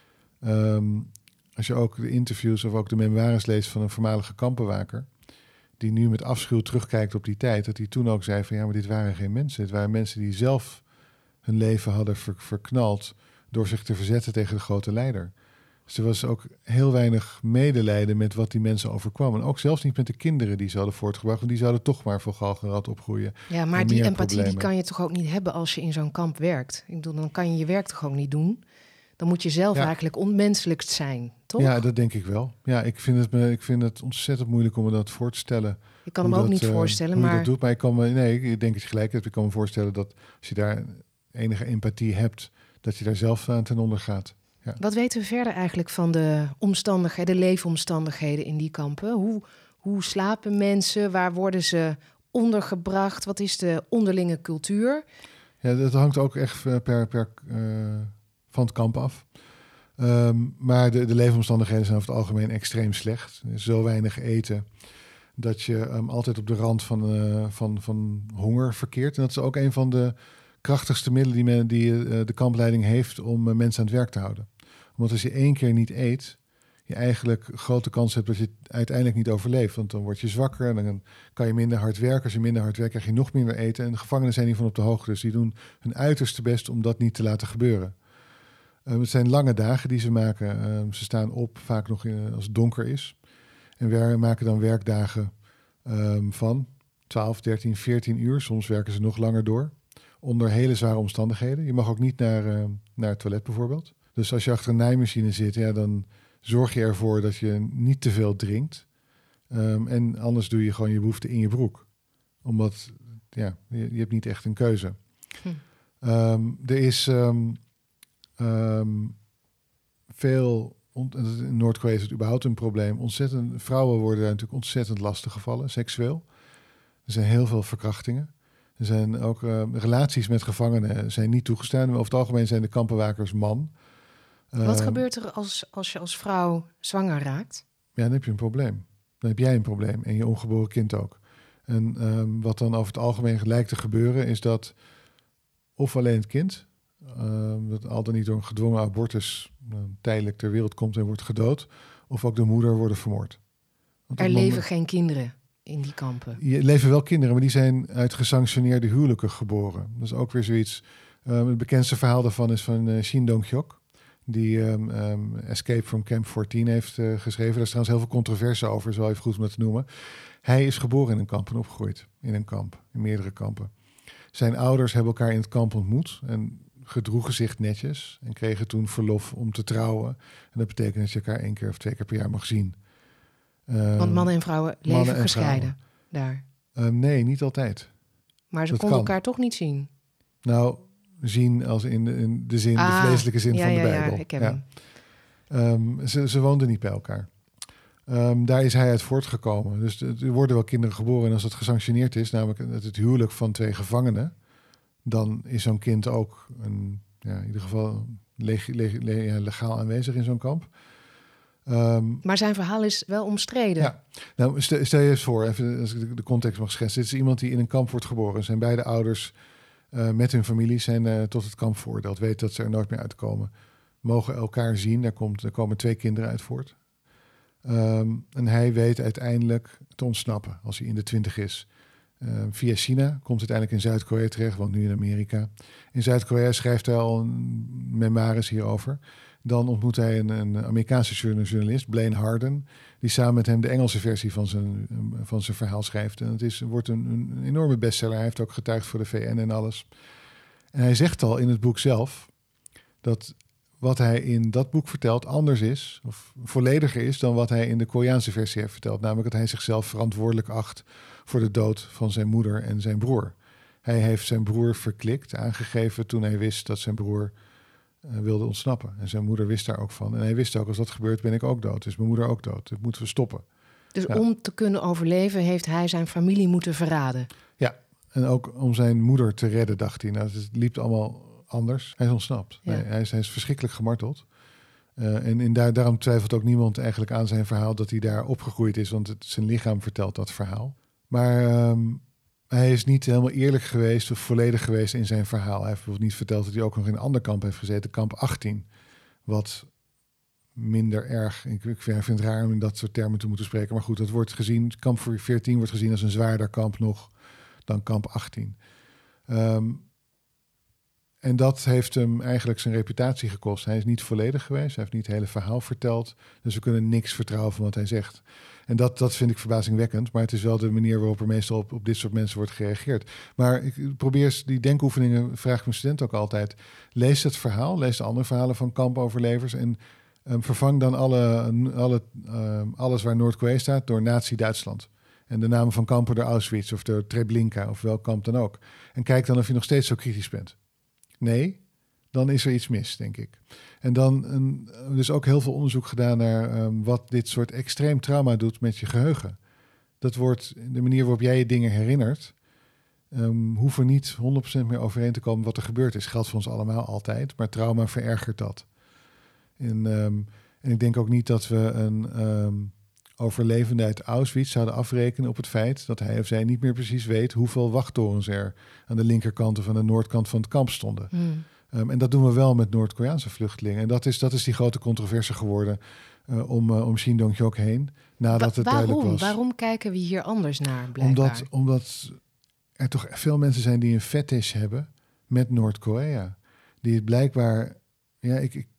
um, als je ook de interviews of ook de memoires leest van een voormalige kampenwaker, die nu met afschuw terugkijkt op die tijd, dat hij toen ook zei van ja, maar dit waren geen mensen. Het waren mensen die zelf hun leven hadden ver, verknald door zich te verzetten tegen de grote leider. Dus er was ook heel weinig medelijden met wat die mensen overkwam. En ook zelfs niet met de kinderen die ze hadden voortgebracht. Want die zouden toch maar voor galgenrad opgroeien. Ja, maar die empathie die kan je toch ook niet hebben als je in zo'n kamp werkt? Ik bedoel, dan kan je je werk toch ook niet doen? Dan moet je zelf ja. eigenlijk onmenselijk zijn, toch? Ja, dat denk ik wel. Ja, ik vind het, me, ik vind het ontzettend moeilijk om me dat voor te stellen. Ik kan me ook dat, niet uh, voorstellen, hoe maar... je dat doet. Maar ik kan me, nee, ik denk dat je gelijk hebt. Ik kan me voorstellen dat als je daar enige empathie hebt, dat je daar zelf aan ten onder gaat. Ja. Wat weten we verder eigenlijk van de omstandigheden, de leefomstandigheden in die kampen? Hoe, hoe slapen mensen? Waar worden ze ondergebracht? Wat is de onderlinge cultuur? Ja, dat hangt ook echt per, per, uh, van het kamp af. Um, maar de, de leefomstandigheden zijn over het algemeen extreem slecht. Er is zo weinig eten dat je um, altijd op de rand van, uh, van, van honger verkeert. En dat is ook een van de krachtigste middelen die, men, die uh, de kampleiding heeft om uh, mensen aan het werk te houden. Want als je één keer niet eet, je eigenlijk grote kans hebt dat je het uiteindelijk niet overleeft. Want dan word je zwakker en dan kan je minder hard werken. Als je minder hard werkt, krijg je nog minder eten. En de gevangenen zijn hiervan op de hoogte. Dus die doen hun uiterste best om dat niet te laten gebeuren. Uh, het zijn lange dagen die ze maken. Uh, ze staan op, vaak nog in, als het donker is. En we maken dan werkdagen um, van twaalf, dertien, veertien uur. Soms werken ze nog langer door. Onder hele zware omstandigheden. Je mag ook niet naar, uh, naar het toilet bijvoorbeeld. Dus als je achter een naaimachine zit, ja, dan zorg je ervoor dat je niet te veel drinkt. Um, en anders doe je gewoon je behoefte in je broek. Omdat, ja, je, je hebt niet echt een keuze. Hm. Um, er is um, um, veel... In Noord-Korea is het überhaupt een probleem. Ontzettend, vrouwen worden daar natuurlijk ontzettend lastig gevallen, seksueel. Er zijn heel veel verkrachtingen. Er zijn ook uh, relaties met gevangenen zijn niet toegestaan. Over het algemeen zijn de kampenwakers man. Wat uh, gebeurt er als, als je als vrouw zwanger raakt? Ja, dan heb je een probleem. Dan heb jij een probleem en je ongeboren kind ook. En um, wat dan over het algemeen lijkt te gebeuren is dat of alleen het kind, uh, dat al dan niet door een gedwongen abortus uh, tijdelijk ter wereld komt en wordt gedood, of ook de moeder worden vermoord. Want er leven moment, geen kinderen in die kampen. Je leven wel kinderen, maar die zijn uit gesanctioneerde huwelijken geboren. Dat is ook weer zoiets. Um, het bekendste verhaal daarvan is van uh, Shin Dong-hyuk, die um, um, Escape from Camp veertien heeft uh, geschreven. Daar is trouwens heel veel controverse over, zo even goed om dat te noemen. Hij is geboren in een kamp en opgegroeid in een kamp, in meerdere kampen. Zijn ouders hebben elkaar in het kamp ontmoet en gedroegen zich netjes en kregen toen verlof om te trouwen. En dat betekent dat je elkaar één keer of twee keer per jaar mag zien. Um, Want mannen en vrouwen leven en gescheiden vrouwen. daar? Um, nee, niet altijd. Maar ze dat konden kan. elkaar toch niet zien? Nou, zien als in de, in de zin, ah, de vleeselijke zin ja, van de ja, Bijbel. Ja, ik heb ja. hem. Um, ze, ze woonden niet bij elkaar. Um, daar is hij uit voortgekomen. Dus er worden wel kinderen geboren. En als dat gesanctioneerd is, namelijk het, het huwelijk van twee gevangenen, dan is zo'n kind ook een, ja, in ieder geval leg, leg, leg, ja, legaal aanwezig in zo'n kamp. Um, maar zijn verhaal is wel omstreden. Ja, nou stel, stel je eens voor, even als ik de context mag schetsen. Dit is iemand die in een kamp wordt geboren. Zijn beide ouders uh, met hun familie zijn uh, tot het kamp veroordeeld. Weet dat ze er nooit meer uitkomen. Mogen elkaar zien. Daar, komt, er komen twee kinderen uit voort. Um, en hij weet uiteindelijk te ontsnappen als hij in de twintig is. Uh, via China komt uiteindelijk in Zuid-Korea terecht, woont nu in Amerika. In Zuid-Korea schrijft hij al een memoires hierover. Dan ontmoet hij een, een Amerikaanse journalist, Blaine Harden, die samen met hem de Engelse versie van zijn, van zijn verhaal schrijft. En het is, wordt een, een enorme bestseller. Hij heeft ook getuigd voor de V N en alles. En hij zegt al in het boek zelf dat wat hij in dat boek vertelt anders is, of vollediger is dan wat hij in de Koreaanse versie heeft verteld. Namelijk dat hij zichzelf verantwoordelijk acht voor de dood van zijn moeder en zijn broer. Hij heeft zijn broer verklikt, aangegeven toen hij wist dat zijn broer uh, wilde ontsnappen. En zijn moeder wist daar ook van. En hij wist ook, als dat gebeurt, ben ik ook dood. Dus mijn moeder ook dood. Dat moeten we stoppen. Dus ja. om te kunnen overleven heeft hij zijn familie moeten verraden? Ja, en ook om zijn moeder te redden, dacht hij. Nou, het liep allemaal anders. Hij is ontsnapt. Ja. Nee, hij, is, hij is verschrikkelijk gemarteld. Uh, en in daar, daarom twijfelt ook niemand eigenlijk aan zijn verhaal dat hij daar opgegroeid is. Want het, zijn lichaam vertelt dat verhaal. Maar um, hij is niet helemaal eerlijk geweest of volledig geweest in zijn verhaal. Hij heeft bijvoorbeeld niet verteld dat hij ook nog in een ander kamp heeft gezeten, kamp achttien. Wat minder erg, ik, ik vind het raar om in dat soort termen te moeten spreken. Maar goed, dat wordt gezien, kamp veertien wordt gezien als een zwaarder kamp nog dan kamp achttien. Um, en dat heeft hem eigenlijk zijn reputatie gekost. Hij is niet volledig geweest, hij heeft niet het hele verhaal verteld. Dus we kunnen niks vertrouwen van wat hij zegt. En dat, dat vind ik verbazingwekkend. Maar het is wel de manier waarop er meestal op, op dit soort mensen wordt gereageerd. Maar ik probeer die denkoefeningen, vraag ik mijn studenten ook altijd. Lees het verhaal, lees de andere verhalen van kampoverlevers. En um, vervang dan alle, alle, um, alles waar Noord-Korea staat door Nazi-Duitsland. En de namen van kampen door Auschwitz of door Treblinka of welk kamp dan ook. En kijk dan of je nog steeds zo kritisch bent. Nee, dan is er iets mis, denk ik. En dan een, dus ook heel veel onderzoek gedaan naar um, wat dit soort extreem trauma doet met je geheugen. Dat wordt de manier waarop jij je dingen herinnert. Um, hoeven niet honderd procent meer overeen te komen wat er gebeurd is. Geldt voor ons allemaal altijd, maar trauma verergert dat. En, um, en ik denk ook niet dat we een um, overlevende uit Auschwitz zouden afrekenen op het feit dat hij of zij niet meer precies weet hoeveel wachttorens er aan de linkerkant of aan de noordkant van het kamp stonden. Hmm. Um, en dat doen we wel met Noord-Koreaanse vluchtelingen. En dat is, dat is die grote controverse geworden uh, om, uh, om Shin Dong-hyok heen. Nadat Wa- het duidelijk waarom? was. Waarom kijken we hier anders naar, blijkbaar? Omdat, omdat er toch veel mensen zijn die een fetish hebben met Noord-Korea. Die het blijkbaar... Ja, ik, ik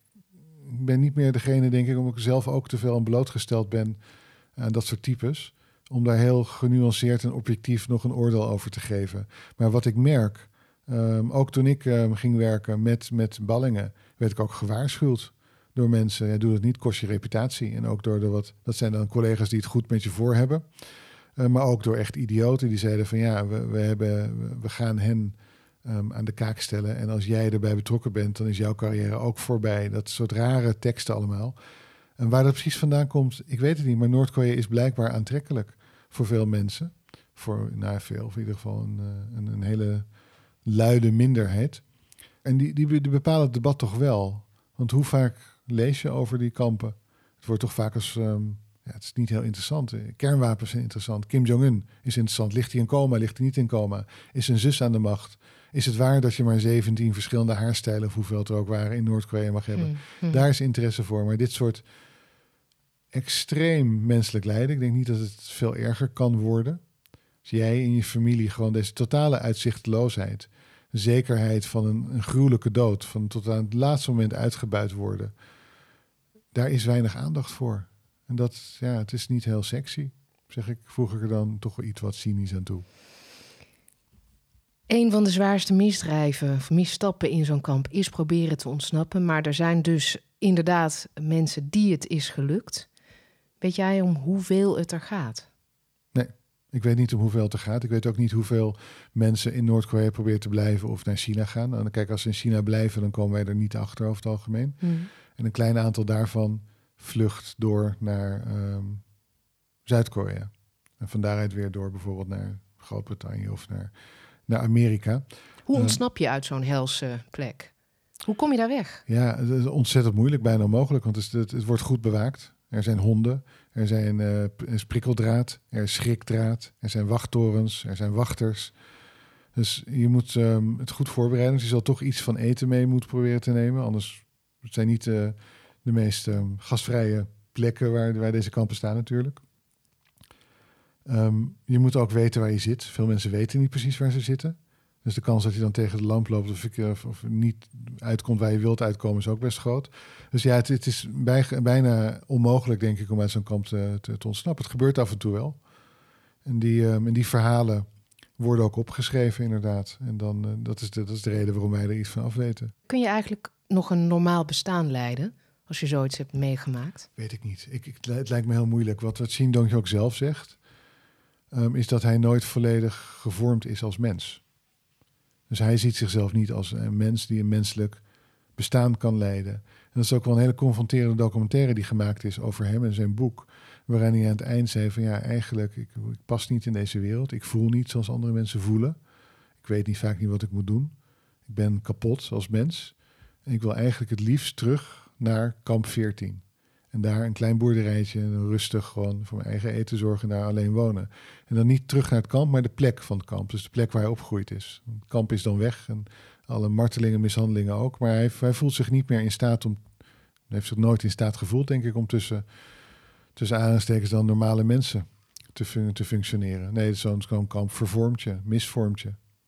ben niet meer degene, denk ik, omdat ik zelf ook te veel aan blootgesteld ben aan dat soort types. Om daar heel genuanceerd en objectief nog een oordeel over te geven. Maar wat ik merk... Um, ook toen ik um, ging werken met, met ballingen, werd ik ook gewaarschuwd door mensen. Ja, doe het niet, kost je reputatie. En ook door de wat, dat zijn dan collega's die het goed met je voor hebben. Uh, maar ook door echt idioten die zeiden van ja, we, we, hebben, we gaan hen um, aan de kaak stellen. En als jij erbij betrokken bent, dan is jouw carrière ook voorbij. Dat soort rare teksten allemaal. En waar dat precies vandaan komt, ik weet het niet. Maar Noord-Korea is blijkbaar aantrekkelijk voor veel mensen. Voor, nou veel, of in ieder geval een, een, een hele... luide minderheid. En die, die, die bepalen het debat toch wel. Want hoe vaak lees je over die kampen? Het wordt toch vaak als... Um, ja, het is niet heel interessant. Kernwapens zijn interessant. Kim Jong-un is interessant. Ligt hij in coma? Ligt hij niet in coma? Is zijn zus aan de macht? Is het waar dat je maar zeventien verschillende haarstijlen... of hoeveel het er ook waren in Noord-Korea mag hebben? Hmm, hmm. Daar is interesse voor. Maar dit soort extreem menselijk lijden... ik denk niet dat het veel erger kan worden... Als jij in je familie gewoon deze totale uitzichtloosheid... de zekerheid van een, een gruwelijke dood... van tot aan het laatste moment uitgebuit worden... daar is weinig aandacht voor. En dat, ja, het is niet heel sexy. Zeg ik, voeg ik er dan toch wel iets wat cynisch aan toe. Een van de zwaarste misdrijven of misstappen in zo'n kamp... is proberen te ontsnappen. Maar er zijn dus inderdaad mensen die het is gelukt. Weet jij om hoeveel het er gaat? Nee. Ik weet niet om hoeveel het er gaat. Ik weet ook niet hoeveel mensen in Noord-Korea proberen te blijven of naar China gaan. En kijk, als ze in China blijven, dan komen wij er niet achter over het algemeen. Mm. En een klein aantal daarvan vlucht door naar um, Zuid-Korea. En van daaruit weer door bijvoorbeeld naar Groot-Brittannië of naar, naar Amerika. Hoe ontsnap je uit zo'n helse plek? Hoe kom je daar weg? Ja, het is ontzettend moeilijk, bijna onmogelijk, want het, het, het wordt goed bewaakt. Er zijn honden, er zijn uh, is prikkeldraad, er is schrikdraad, er zijn wachttorens, er zijn wachters. Dus je moet um, het goed voorbereiden. Dus je zal toch iets van eten mee moeten proberen te nemen. Anders het zijn niet uh, de meest um, gastvrije plekken waar, waar deze kampen staan natuurlijk. Um, je moet ook weten waar je zit. Veel mensen weten niet precies waar ze zitten. Dus de kans dat je dan tegen de lamp loopt of, of, of niet uitkomt waar je wilt uitkomen is ook best groot. Dus ja, het, het is bij, bijna onmogelijk, denk ik, om uit zo'n kamp te, te, te ontsnappen. Het gebeurt af en toe wel. En die, um, en die verhalen worden ook opgeschreven, inderdaad. En dan, uh, dat, is de, dat is de reden waarom wij er iets van afweten. Kun je eigenlijk nog een normaal bestaan leiden als je zoiets hebt meegemaakt? Weet ik niet. Ik, ik, het lijkt me heel moeilijk. Wat, wat Shin Dong-hyok zelf zegt, um, is dat hij nooit volledig gevormd is als mens. Dus hij ziet zichzelf niet als een mens die een menselijk bestaan kan leiden. En dat is ook wel een hele confronterende documentaire die gemaakt is over hem en zijn boek. Waarin hij aan het eind zei van ja, eigenlijk, ik, ik pas niet in deze wereld. Ik voel niet zoals andere mensen voelen. Ik weet niet vaak niet wat ik moet doen. Ik ben kapot als mens. En ik wil eigenlijk het liefst terug naar kamp veertien. En daar een klein boerderijtje, rustig gewoon voor mijn eigen eten zorgen en daar alleen wonen. En dan niet terug naar het kamp, maar de plek van het kamp. Dus de plek waar hij opgegroeid is. Het kamp is dan weg en alle martelingen, mishandelingen ook. Maar hij, hij voelt zich niet meer in staat om... Hij heeft zich nooit in staat gevoeld, denk ik, om tussen, tussen aanstekens dan normale mensen te, fun- te functioneren. Nee, zo'n, zo'n kamp vervormt je, misvormt je.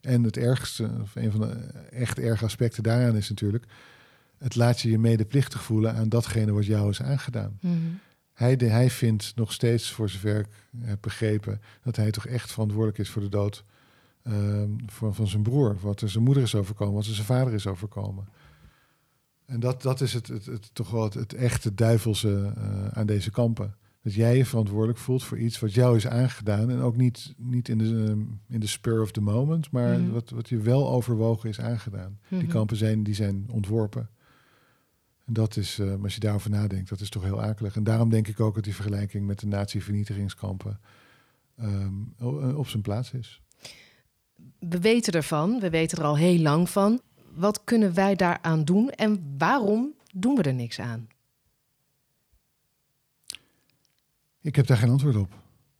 En het ergste, of een van de echt erge aspecten daaraan is natuurlijk, het laat je je medeplichtig voelen aan datgene wat jou is aangedaan. Mm-hmm. Hij, de, hij vindt nog steeds, voor zover ik heb begrepen, dat hij toch echt verantwoordelijk is voor de dood uh, van, van zijn broer. Wat er zijn moeder is overkomen, wat er zijn vader is overkomen. En dat, dat is het, het, het, toch wel het, het echte duivelse uh, aan deze kampen. Dat jij je verantwoordelijk voelt voor iets wat jou is aangedaan. En ook niet, niet in, de, uh, in de spur of the moment, maar mm-hmm. wat, wat je wel overwogen is aangedaan. Mm-hmm. Die kampen zijn, die zijn ontworpen. En dat is, uh, als je daarover nadenkt, dat is toch heel akelig. En daarom denk ik ook dat die vergelijking met de nazi-vernietigingskampen um, op zijn plaats is. We weten ervan, we weten er al heel lang van. Wat kunnen wij daaraan doen en waarom doen we er niks aan? Ik heb daar geen antwoord op.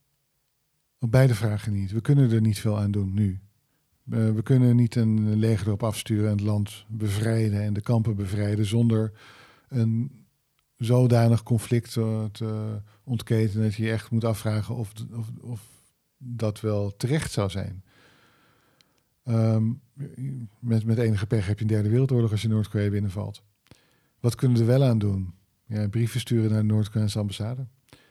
Op beide vragen niet. We kunnen er niet veel aan doen nu. Uh, we kunnen niet een leger erop afsturen en het land bevrijden en de kampen bevrijden zonder een zodanig conflict te, te ontketenen dat je je echt moet afvragen of, of, of dat wel terecht zou zijn. Um, met, met enige pech heb je een derde wereldoorlog als je Noord-Korea binnenvalt. Wat kunnen we er wel aan doen? Ja, brieven sturen naar de Noord-Koreaanse ambassade.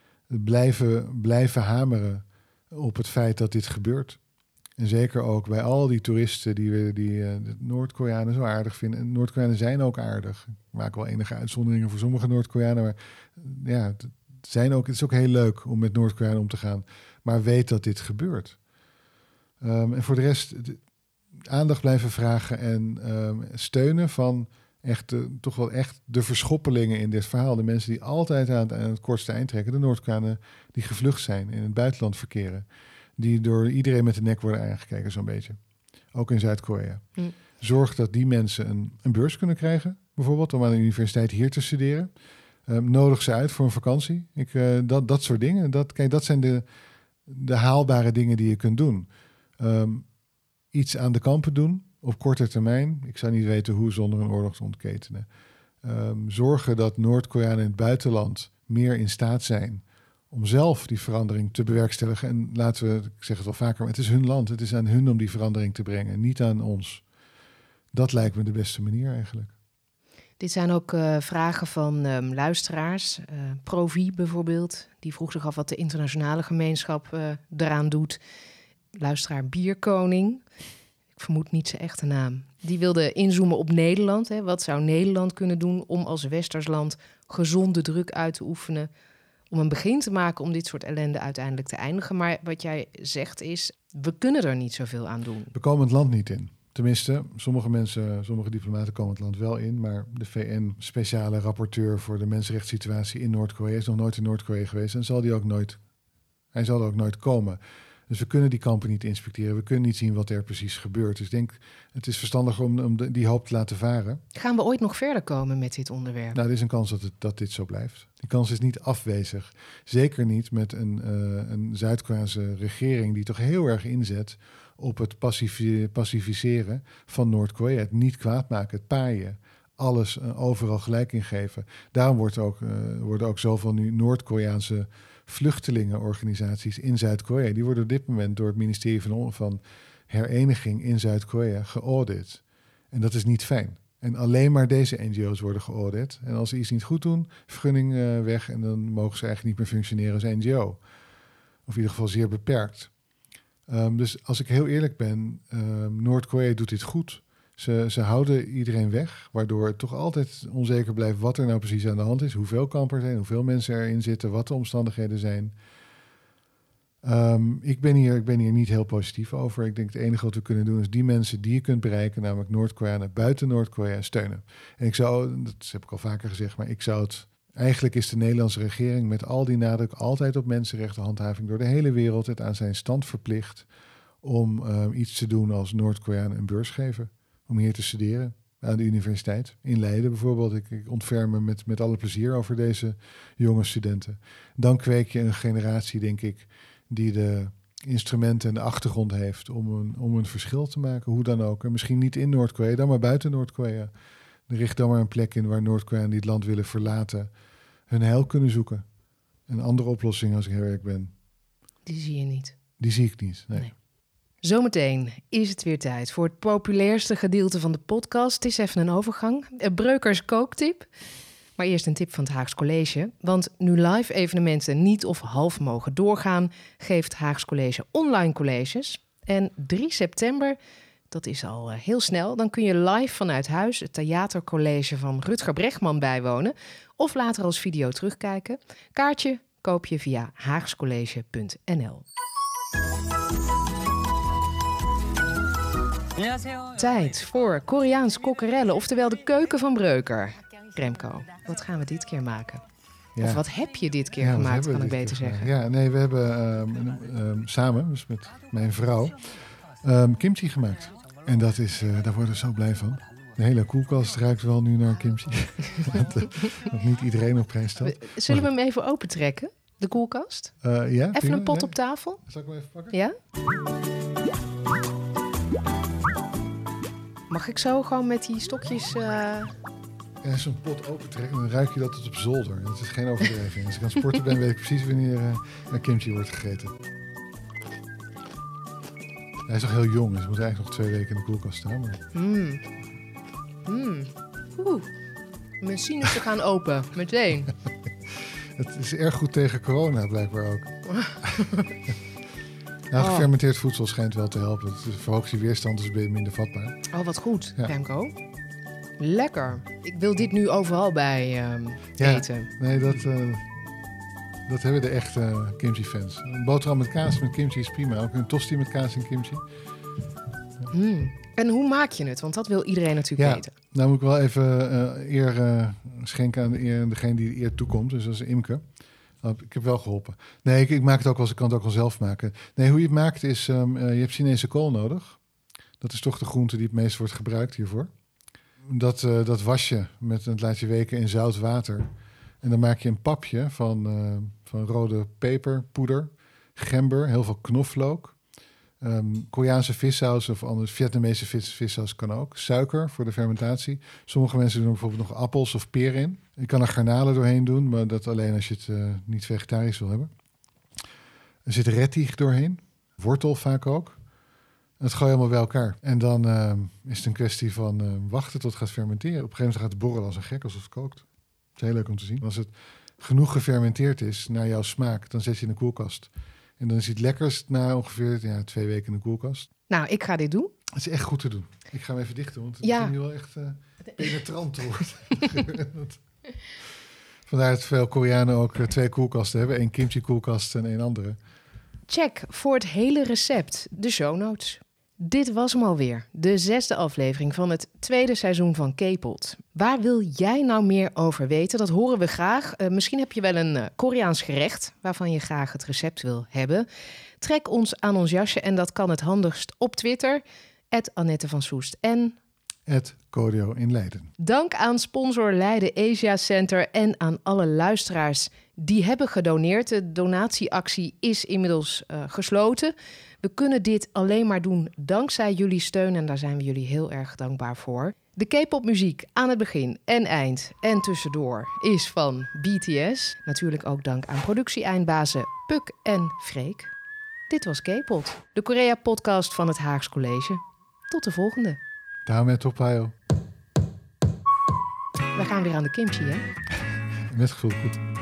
Blijven, blijven hameren op het feit dat dit gebeurt. En zeker ook bij al die toeristen die, we, die uh, de Noord-Koreanen zo aardig vinden. En Noord-Koreanen zijn ook aardig. Ik maak wel enige uitzonderingen voor sommige Noord-Koreanen. Maar ja, het, zijn ook, het is ook heel leuk om met Noord-Koreanen om te gaan. Maar weet dat dit gebeurt. Um, en voor de rest, de, aandacht blijven vragen en um, steunen van echt de, toch wel echt de verschoppelingen in dit verhaal. De mensen die altijd aan het, aan het kortste eind trekken. De Noord-Koreanen die gevlucht zijn, in het buitenland verkeren. Die door iedereen met de nek worden aangekeken, zo'n beetje. Ook in Zuid-Korea. Mm. Zorg dat die mensen een, een beurs kunnen krijgen, bijvoorbeeld, om aan de universiteit hier te studeren. Um, nodig ze uit voor een vakantie. Ik, uh, dat, dat soort dingen. Dat, kijk, dat zijn de, de haalbare dingen die je kunt doen. Um, iets aan de kampen doen, op korte termijn. Ik zou niet weten hoe zonder een oorlog te ontketenen. Um, zorgen dat Noord-Koreanen in het buitenland meer in staat zijn om zelf die verandering te bewerkstelligen. En laten we, ik zeg het wel vaker, maar het is hun land. Het is aan hun om die verandering te brengen, niet aan ons. Dat lijkt me de beste manier eigenlijk. Dit zijn ook uh, vragen van um, luisteraars. Uh, Provi bijvoorbeeld, die vroeg zich af wat de internationale gemeenschap uh, eraan doet. Luisteraar Bierkoning, ik vermoed niet zijn echte naam. Die wilde inzoomen op Nederland. Hè. Wat zou Nederland kunnen doen om als westers land gezonde druk uit te oefenen, om een begin te maken om dit soort ellende uiteindelijk te eindigen. Maar wat jij zegt is, we kunnen er niet zoveel aan doen. We komen het land niet in. Tenminste, sommige mensen, sommige diplomaten komen het land wel in, maar de V N-speciale rapporteur voor de mensenrechtssituatie in Noord-Korea is nog nooit in Noord-Korea geweest en zal die ook nooit, hij zal er ook nooit komen. Dus we kunnen die kampen niet inspecteren. We kunnen niet zien wat er precies gebeurt. Dus ik denk, het is verstandiger om, om de, die hoop te laten varen. Gaan we ooit nog verder komen met dit onderwerp? Nou, er is een kans dat, het, dat dit zo blijft. Die kans is niet afwezig. Zeker niet met een, uh, een Zuid-Koreaanse regering die toch heel erg inzet op het pacifi- pacificeren van Noord-Korea. Het niet kwaad maken, het paaien. Alles uh, overal gelijk ingeven. Daarom wordt ook, uh, worden ook zoveel nu Noord-Koreaanse vluchtelingenorganisaties in Zuid-Korea. Die worden op dit moment door het ministerie van, van Hereniging in Zuid-Korea geaudit. En dat is niet fijn. En alleen maar deze N G O's worden geaudit. En als ze iets niet goed doen, vergunning uh, weg en dan mogen ze eigenlijk niet meer functioneren als N G O. Of in ieder geval zeer beperkt. Um, dus als ik heel eerlijk ben, um, Noord-Korea doet dit goed. Ze, ze houden iedereen weg, waardoor het toch altijd onzeker blijft wat er nou precies aan de hand is. Hoeveel kampen er zijn, hoeveel mensen erin zitten, wat de omstandigheden zijn. Um, ik, ben hier, ik ben hier niet heel positief over. Ik denk het enige wat we kunnen doen is die mensen die je kunt bereiken, namelijk Noord-Koreanen buiten Noord-Korea, steunen. En ik zou, dat heb ik al vaker gezegd, maar ik zou het, eigenlijk is de Nederlandse regering met al die nadruk altijd op mensenrechtenhandhaving door de hele wereld het aan zijn stand verplicht om um, iets te doen als Noord-Koreanen een beurs geven. Om hier te studeren aan de universiteit. In Leiden bijvoorbeeld. Ik, ik ontferm me met, met alle plezier over deze jonge studenten. Dan kweek je een generatie, denk ik, die de instrumenten en de achtergrond heeft om een, om een verschil te maken. Hoe dan ook. En misschien niet in Noord-Korea, dan maar buiten Noord-Korea. Er richt dan maar een plek in waar Noord-Koreanen die het land willen verlaten hun heil kunnen zoeken. Een andere oplossing, als ik heel eerlijk ben. Die zie je niet. Die zie ik niet, nee. nee. Zometeen is het weer tijd voor het populairste gedeelte van de podcast. Het is even een overgang. Een Breukers kooktip. Maar eerst een tip van het Haags College. Want nu live evenementen niet of half mogen doorgaan, geeft Haags College online colleges. En drie september, dat is al heel snel, dan kun je live vanuit huis het theatercollege van Rutger Bregman bijwonen. Of later als video terugkijken. Kaartje koop je via haagscollege punt n l. Tijd voor Koreaans kokkerellen, oftewel de keuken van Breuker. Remco, wat gaan we dit keer maken? Ja. Of wat heb je dit keer Ja, wat gemaakt, hebben kan we ik dit beter keer zeggen. gemaakt? Ja, nee, we hebben um, um, samen, dus met mijn vrouw, um, kimchi gemaakt. En dat is, uh, daar worden we zo blij van. De hele koelkast ruikt wel nu naar kimchi. want, uh, want niet iedereen op prijs stelt. Zullen we hem even opentrekken, de koelkast? Uh, ja, Even prima, een pot ja. op tafel? Zal ik hem even pakken? Ja? Mag ik zo gewoon met die stokjes... Uh... En als je een pot opentrekt, dan ruik je dat tot op zolder. Dat is geen overdrijving. Als ik aan het sporten ben, weet ik precies wanneer uh, een kimchi wordt gegeten. Hij is nog heel jong, dus hij moet eigenlijk nog twee weken in de koelkast staan. Maar... Mm. Mm. Oeh. Mijn sinussen gaan open, meteen. Het is erg goed tegen corona, blijkbaar ook. Nou, gefermenteerd voedsel schijnt wel te helpen. Het verhoogt je weerstand, dus ben je minder vatbaar. Oh, wat goed, Ja. Remco. Lekker. Ik wil dit nu overal bij um, Ja. eten. Nee, dat, uh, dat hebben de echte uh, kimchi-fans. Een boterham met kaas met kimchi is prima. Ook een tosti met kaas en kimchi. Mm. En hoe maak je het? Want dat wil iedereen natuurlijk Ja. weten. Nou moet ik wel even uh, eer uh, schenken aan de eer, degene die de eer toekomt. Dus dat is Imke. Ik heb wel geholpen. Nee, ik, ik maak het ook wel, ik kan het ook wel zelf maken. Nee, hoe je het maakt is, um, uh, je hebt Chinese kool nodig. Dat is toch de groente die het meest wordt gebruikt hiervoor. Dat, uh, dat was je met het laat je weken in zout water. En dan maak je een papje van, uh, van rode peperpoeder, gember, heel veel knoflook. Um, Koreaanse vissaus of anders Vietnamese vis, vissaus kan ook. Suiker voor de fermentatie. Sommige mensen doen er bijvoorbeeld nog appels of peren in. Je kan er garnalen doorheen doen, maar dat alleen als je het uh, niet vegetarisch wil hebben. Er zit rettig doorheen. Wortel vaak ook. Dat gooi je allemaal bij elkaar. En dan uh, is het een kwestie van uh, wachten tot het gaat fermenteren. Op een gegeven moment gaat het borrelen als een gek, alsof het kookt. Het is heel leuk om te zien. Als het genoeg gefermenteerd is naar jouw smaak, dan zet je in de koelkast. En dan is het lekkerst na ongeveer ja, twee weken in de koelkast. Nou, ik ga dit doen. Het is echt goed te doen. Ik ga hem even dicht doen, want het Ja. begint nu wel echt uh, penetrant te worden. Vandaar dat veel Koreanen ook uh, twee koelkasten hebben. Eén kimchi-koelkast en één andere. Check voor het hele recept de show notes. Dit was hem alweer, de zesde aflevering van het tweede seizoen van K-Pot. Waar wil jij nou meer over weten? Dat horen we graag. Uh, misschien heb je wel een uh, Koreaans gerecht waarvan je graag het recept wil hebben. Trek ons aan ons jasje en dat kan het handigst op Twitter. at Annette van Soest en... Het Codio in Leiden. Dank aan sponsor Leiden Asia Center en aan alle luisteraars die hebben gedoneerd. De donatieactie is inmiddels uh, gesloten. We kunnen dit alleen maar doen dankzij jullie steun en daar zijn we jullie heel erg dankbaar voor. De K-pop muziek aan het begin en eind en tussendoor is van B T S. Natuurlijk ook dank aan productie-eindbazen Puk en Freek. Dit was K-Pot, de Korea-podcast van het Haags College. Tot de volgende. Daarmee top, Hayo. We gaan weer aan de kimchi, hè? Met gevoel goed.